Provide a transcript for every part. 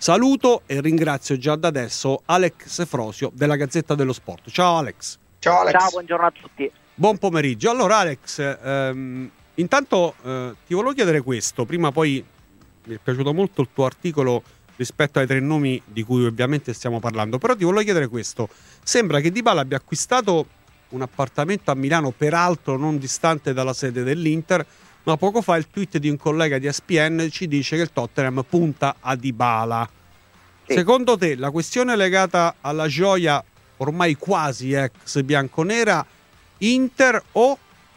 saluto e ringrazio già da adesso Alex Frosio della Gazzetta dello Sport. Ciao Alex. Ciao Alex. Ciao, buongiorno a tutti. Buon pomeriggio. Allora Alex, intanto ti volevo chiedere questo, prima poi mi è piaciuto molto il tuo articolo rispetto ai 3 nomi di cui ovviamente stiamo parlando, però ti volevo chiedere questo. Sembra che Dybala abbia acquistato un appartamento a Milano, peraltro non distante dalla sede dell'Inter, ma poco fa il tweet di un collega di ESPN ci dice che il Tottenham punta a Dybala. Sì. Secondo te la questione legata alla gioia ormai quasi ex bianconera, Inter o?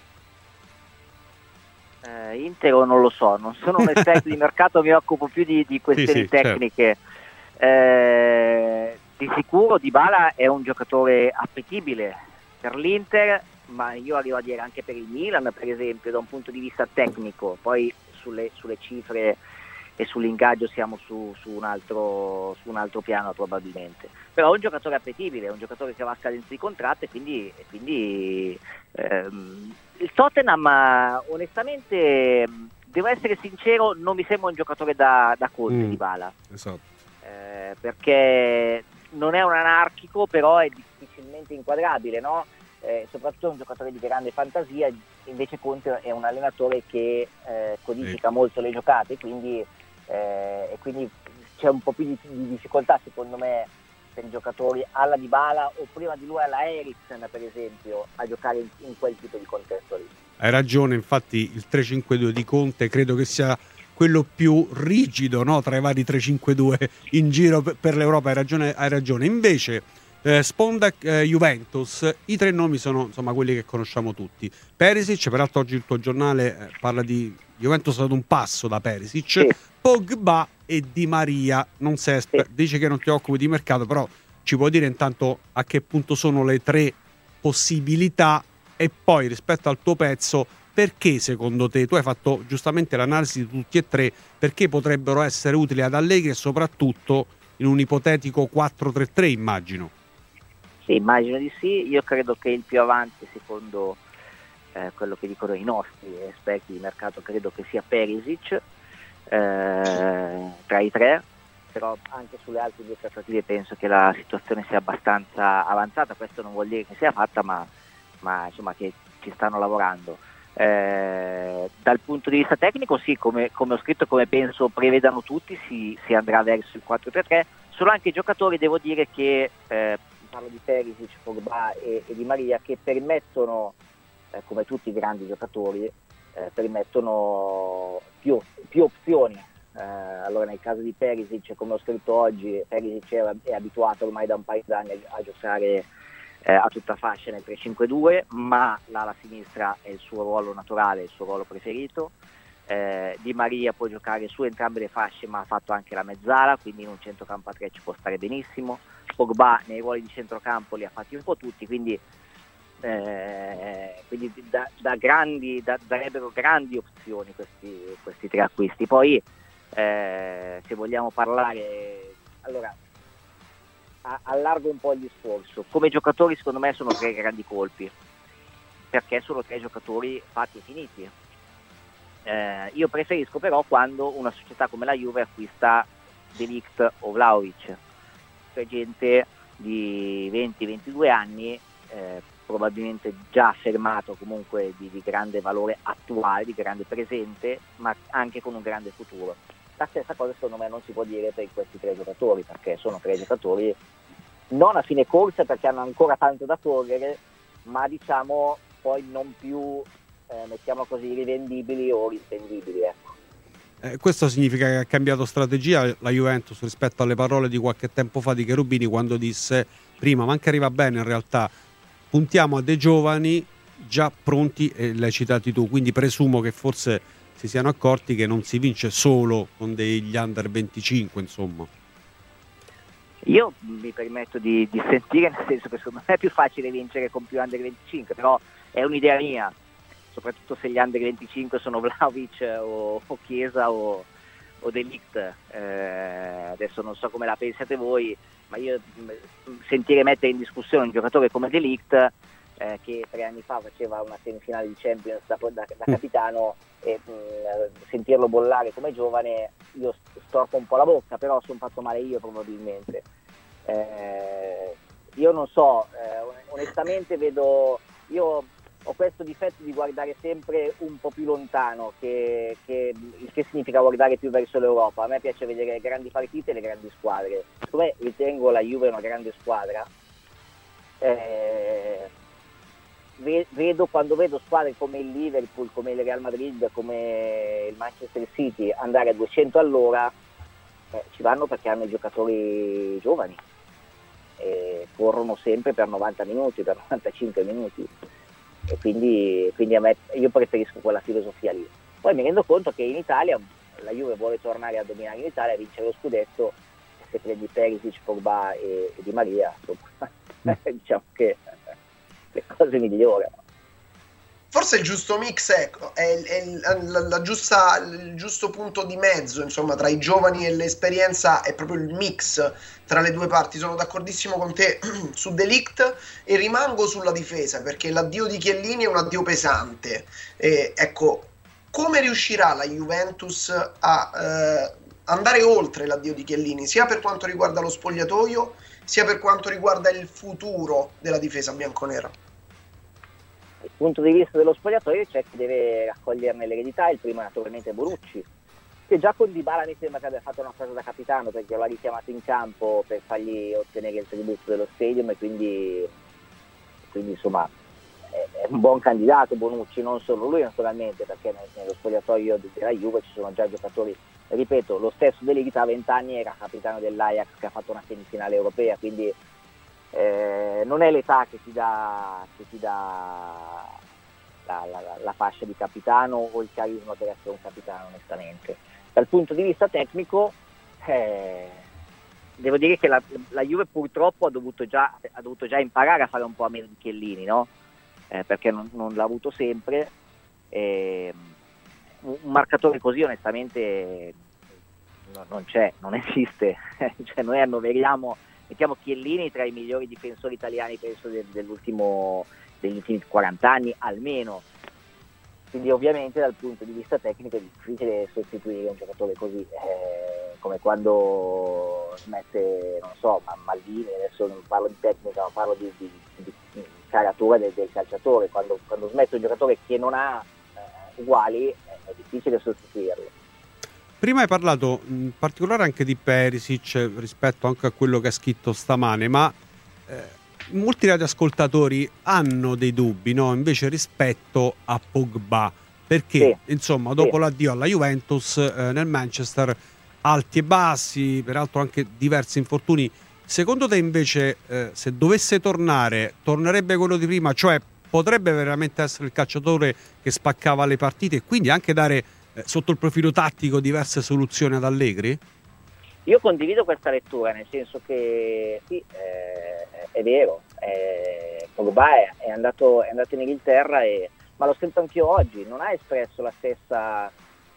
Inter o non lo so, non sono un esperto di mercato, mi occupo più di questioni tecniche. Certo. Di sicuro Dybala è un giocatore appetibile per l'Inter, ma io arrivo a dire anche per il Milan, per esempio, da un punto di vista tecnico. Poi sulle cifre e sull'ingaggio siamo su un altro piano probabilmente. Però è un giocatore appetibile, è un giocatore che va a scadenza di contratto e quindi il Tottenham, onestamente, devo essere sincero, non mi sembra un giocatore da colpi Dybala. Esatto. Perché non è un anarchico, però è difficilmente inquadrabile, no? Soprattutto è un giocatore di grande fantasia, invece Conte è un allenatore che codifica molto le giocate, quindi c'è un po' più di difficoltà secondo me per i giocatori alla Dybala o prima di lui alla Eriksen per esempio a giocare in quel tipo di contesto lì. Hai ragione, infatti il 3-5-2 di Conte credo che sia quello più rigido, no, tra i vari 3-5-2 in giro per l'Europa. Hai ragione. Invece sponda Juventus, i 3 nomi sono insomma quelli che conosciamo tutti. Perisic, peraltro oggi il tuo giornale parla di Juventus ad un passo da Perisic, sì. Pogba e Di Maria. Non sei dice che non ti occupi di mercato, però ci puoi dire intanto a che punto sono le 3 possibilità e poi rispetto al tuo pezzo perché secondo te, tu hai fatto giustamente l'analisi di tutti e 3, perché potrebbero essere utili ad Allegri e soprattutto in un ipotetico 4-3-3 immagino. Sì, immagino di sì. Io credo che il più avanti, secondo quello che dicono i nostri esperti di mercato, credo che sia Perisic tra i 3, però anche sulle altre 2 trattative penso che la situazione sia abbastanza avanzata. Questo non vuol dire che sia fatta, ma insomma che ci stanno lavorando. Dal punto di vista tecnico sì, come ho scritto, come penso prevedano tutti, si andrà verso il 4-3-3. Sono anche giocatori, devo dire, che parlo di Perisic, Pogba e Di Maria, che permettono, come tutti i grandi giocatori, permettono più opzioni. Allora nel caso di Perisic, come ho scritto oggi, Perisic è abituato ormai da un paio d'anni a giocare a tutta fascia nel 3-5-2, ma l'ala sinistra è il suo ruolo naturale, il suo ruolo preferito. Di Maria può giocare su entrambe le fasce, ma ha fatto anche la mezzala, quindi in un centrocampo a 3 ci può stare benissimo. Pogba nei ruoli di centrocampo li ha fatti un po' tutti, quindi darebbero grandi opzioni questi 3 acquisti. Poi se vogliamo parlare, allora allargo un po' il discorso. Come giocatori secondo me sono 3 grandi colpi, perché sono 3 giocatori fatti e finiti. Io preferisco però quando una società come la Juve acquista De Ligt o Vlahovic, cioè gente di 20-22 anni, probabilmente già affermato comunque di grande valore attuale, di grande presente, ma anche con un grande futuro. La stessa cosa secondo me non si può dire per questi 3 giocatori, perché sono 3 giocatori non a fine corsa perché hanno ancora tanto da correre, ma diciamo poi non più mettiamo così rivendibili o rispendibili, ecco. Questo significa che ha cambiato strategia la Juventus rispetto alle parole di qualche tempo fa di Cherubini, quando disse prima, ma anche arriva bene in realtà, puntiamo a dei giovani già pronti, e l'hai citati tu, quindi presumo che forse si siano accorti che non si vince solo con degli under 25, insomma. Io mi permetto di sentire, nel senso che secondo me è più facile vincere con più under 25, però è un'idea mia, soprattutto se gli under 25 sono Vlahovic o Chiesa o De Ligt. Adesso non so come la pensate voi, ma io sentire mettere in discussione un giocatore come De Ligt che 3 anni fa faceva una semifinale di Champions da capitano, e sentirlo bollare come giovane, io storco un po' la bocca, però sono fatto male io probabilmente. Io non so, onestamente io ho questo difetto di guardare sempre un po' più lontano, il che significa guardare più verso l'Europa. A me piace vedere le grandi partite e le grandi squadre. Siccome ritengo la Juve una grande squadra, quando vedo squadre come il Liverpool, come il Real Madrid, come il Manchester City andare a 200 all'ora, ci vanno perché hanno i giocatori giovani, corrono sempre per 90 minuti, per 95 minuti, e quindi io preferisco quella filosofia lì. Poi mi rendo conto che in Italia la Juve vuole tornare a dominare in Italia, a vincere lo scudetto, e se prendi Perisic, Pogba e Di Maria, diciamo che le cose migliorano. Forse il giusto mix è il giusto punto di mezzo, insomma, tra i giovani e l'esperienza, è proprio il mix tra le due parti. Sono d'accordissimo con te su De Ligt e rimango sulla difesa, perché l'addio di Chiellini è un addio pesante. Ecco, come riuscirà la Juventus a andare oltre l'addio di Chiellini, sia per quanto riguarda lo spogliatoio, sia per quanto riguarda il futuro della difesa bianconera? Dal punto di vista dello spogliatoio c'è chi deve raccoglierne l'eredità. Il primo naturalmente è Bonucci, che già con Dybala mi sembra che abbia fatto una cosa da capitano, perché l'ha richiamato in campo per fargli ottenere il tributo dello stadium, e quindi insomma è un buon candidato Bonucci, non solo lui naturalmente, perché nello spogliatoio della Juve ci sono già giocatori, ripeto, lo stesso De Ligt a 20 anni era capitano dell'Ajax, che ha fatto una semifinale europea, quindi non è l'età che ti dà la fascia di capitano o il carisma per essere un capitano, onestamente. Dal punto di vista tecnico devo dire che la Juve purtroppo ha dovuto già imparare a fare un po' a meno di Chiellini, no? Perché non l'ha avuto sempre. Un marcatore così onestamente non c'è, non esiste. Cioè, noi mettiamo Chiellini tra i migliori difensori italiani, penso, degli ultimi 40 anni almeno. Quindi ovviamente dal punto di vista tecnico è difficile sostituire un giocatore così, come quando smette, non so, Maldini, adesso non parlo di tecnica, ma parlo di caratura del calciatore. Quando smette un giocatore che non ha uguali, è difficile sostituirlo. Prima hai parlato in particolare anche di Perisic rispetto anche a quello che ha scritto stamane, ma molti radioascoltatori hanno dei dubbi, no? Invece rispetto a Pogba, perché insomma dopo l'addio alla Juventus nel Manchester alti e bassi, peraltro anche diversi infortuni. Secondo te invece se dovesse tornerebbe quello di prima, cioè potrebbe veramente essere il calciatore che spaccava le partite e quindi anche dare sotto il profilo tattico diverse soluzioni ad Allegri? Io condivido questa lettura, nel senso che sì, è vero, Pogba è andato in Inghilterra, ma l'ho sentito anch'io oggi, non ha espresso la stessa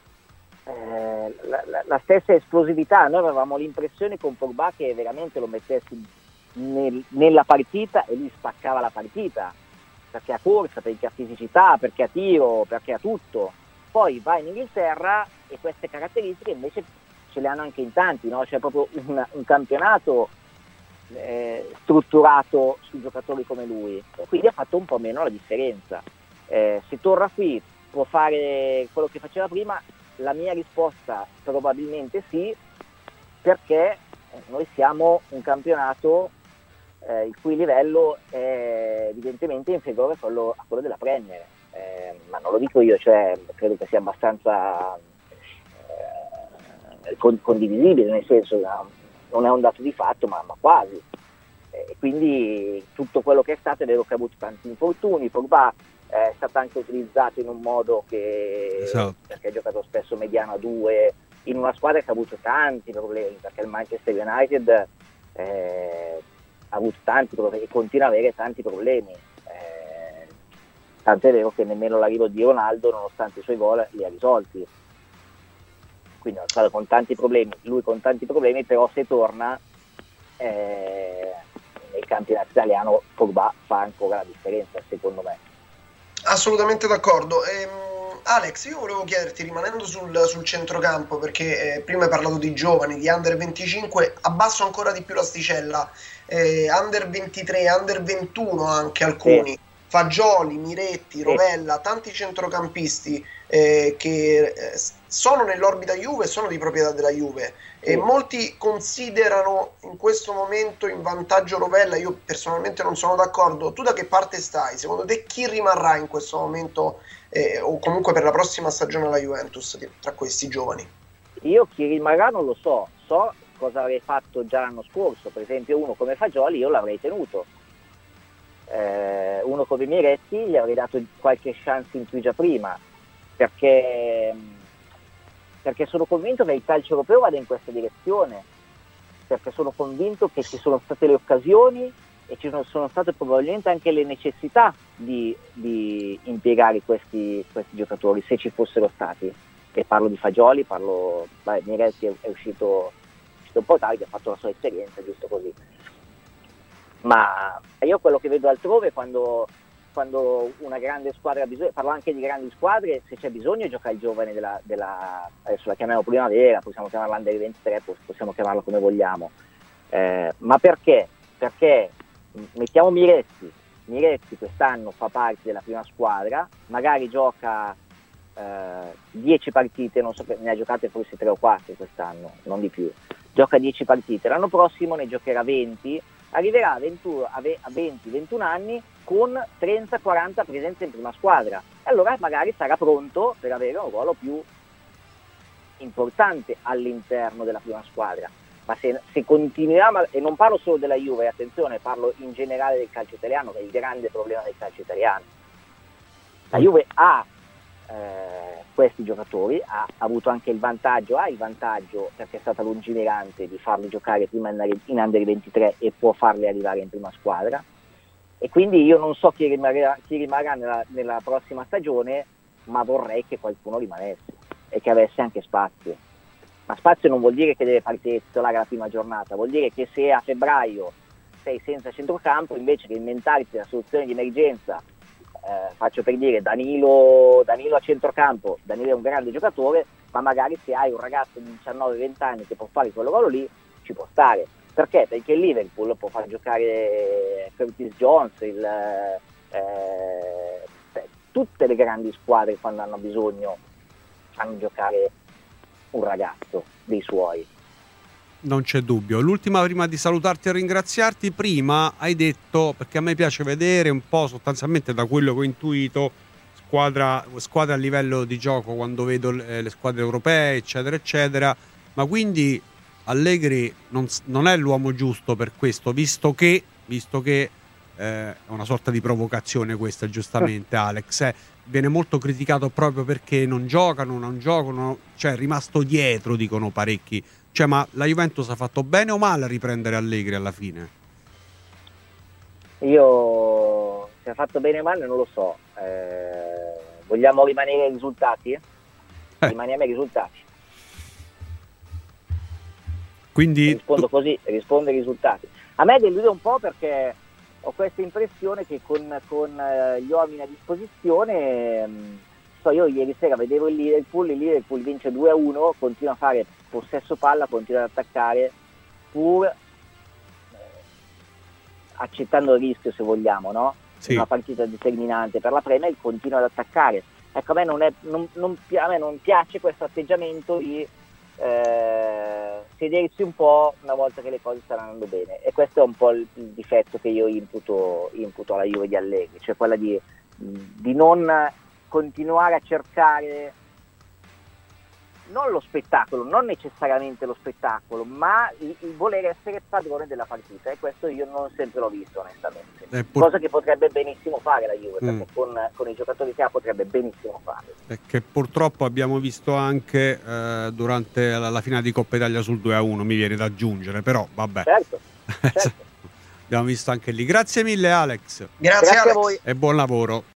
esplosività. Noi avevamo l'impressione con Pogba che veramente lo mettessi nella partita e lui spaccava la partita, perché ha corsa, perché ha fisicità, perché ha tiro, perché ha tutto. Poi va in Inghilterra e queste caratteristiche invece ce le hanno anche in tanti, no? C'è proprio un campionato strutturato su giocatori come lui, e quindi ha fatto un po' meno la differenza. Se torna qui può fare quello che faceva prima? La mia risposta probabilmente sì, perché noi siamo un campionato il cui livello è evidentemente inferiore a quello della Premier, ma non lo dico io, cioè credo che sia abbastanza condivisibile, nel senso non è un dato di fatto, ma quasi. Quindi tutto quello che è stato, è vero che ha avuto tanti infortuni. Pogba è stato anche utilizzato in un modo che perché ha giocato spesso mediano a 2 in una squadra che ha avuto tanti problemi, perché il Manchester United ha avuto tanti problemi e continua ad avere tanti problemi, tanto è vero che nemmeno l'arrivo di Ronaldo, nonostante i suoi gol, li ha risolti. Quindi è una squadra con tanti problemi, lui con tanti problemi, però se torna nel campionato italiano Pogba fa ancora la differenza, secondo me. Assolutamente d'accordo. Alex, io volevo chiederti, rimanendo sul centrocampo, perché prima hai parlato di giovani, di under 25, abbasso ancora di più l'asticella, under 23, under 21 anche alcuni, Fagioli, Miretti, Rovella, tanti centrocampisti che sono nell'orbita Juve e sono di proprietà della Juve, e molti considerano in questo momento in vantaggio Rovella. Io personalmente non sono d'accordo. Tu da che parte stai? Secondo te chi rimarrà in questo momento o comunque per la prossima stagione alla Juventus tra questi giovani? Io chi rimarrà non lo so cosa avrei fatto già l'anno scorso. Per esempio uno come Fagioli io l'avrei tenuto, uno come Miretti gli avrei dato qualche chance in più già prima, perché sono convinto che il calcio europeo vada in questa direzione, perché sono convinto che ci sono state le occasioni e ci sono state probabilmente anche le necessità di impiegare questi giocatori, se ci fossero stati. E parlo di Fagioli, Miretti è uscito un po' tardi, ha fatto la sua esperienza, giusto così. Ma io quello che vedo altrove, quando una grande squadra ha bisogno, parlo anche di grandi squadre, se c'è bisogno gioca il giovane adesso la chiamiamo primavera, possiamo chiamarla under 23, possiamo chiamarla come vogliamo, ma perché? Perché mettiamo Miretti quest'anno fa parte della prima squadra, magari gioca 10 partite, non so, ne ha giocate forse 3 o 4 quest'anno, non di più, gioca 10 partite, l'anno prossimo ne giocherà 20, arriverà a 20-21 anni con 30-40 presenze in prima squadra, e allora magari sarà pronto per avere un ruolo più importante all'interno della prima squadra. Ma se continuiamo, e non parlo solo della Juve, attenzione, parlo in generale del calcio italiano, che è il grande problema del calcio italiano. La Juve ha questi giocatori, ha avuto anche il vantaggio perché è stata lungimirante di farli giocare prima in under 23 e può farli arrivare in prima squadra, e quindi io non so chi rimarrà nella prossima stagione, ma vorrei che qualcuno rimanesse e che avesse anche spazio. Ma spazio non vuol dire che deve partire titolare la prima giornata, vuol dire che se a febbraio sei senza centrocampo, invece che inventarti la soluzione di emergenza, faccio per dire Danilo a centrocampo. Danilo è un grande giocatore, ma magari se hai un ragazzo di 19-20 anni che può fare quel ruolo lì, ci può stare. Perché? Perché il Liverpool può far giocare Curtis Jones, tutte le grandi squadre quando hanno bisogno fanno giocare un ragazzo dei suoi. Non c'è dubbio. L'ultima, prima di salutarti e ringraziarti, prima hai detto, perché a me piace vedere un po' sostanzialmente da quello che ho intuito, squadra a livello di gioco quando vedo le squadre europee, eccetera eccetera, ma quindi Allegri non è l'uomo giusto per questo, visto che è una sorta di provocazione questa, giustamente Alex, viene molto criticato proprio perché non giocano, cioè è rimasto dietro, dicono parecchi. Cioè, ma la Juventus ha fatto bene o male a riprendere Allegri alla fine? Io se ha fatto bene o male non lo so. Vogliamo rimanere ai risultati? Rimaniamo ai risultati. Quindi rispondo ai risultati. A me delude un po' perché ho questa impressione che con gli uomini a disposizione, io ieri sera vedevo il Liverpool vince 2-1, continua a fare possesso palla, continua ad attaccare, pur accettando il rischio, se vogliamo, no? Sì. Una partita determinante per la Premier, continua ad attaccare. Ecco, a me non piace questo atteggiamento di sedersi un po' una volta che le cose stanno andando bene, e questo è un po' il difetto che io imputo alla Juve di Allegri, cioè quella di non continuare a cercare non lo spettacolo, non necessariamente lo spettacolo, ma il voler essere padrone della partita, e questo io non sempre l'ho visto, onestamente. Cosa che potrebbe benissimo fare la Juve, perché con i giocatori che ha potrebbe benissimo fare. Che purtroppo abbiamo visto anche durante la finale di Coppa Italia sul 2-1, mi viene da aggiungere, però vabbè. Certo. Abbiamo visto anche lì. Grazie mille Alex. Grazie a voi. E buon lavoro.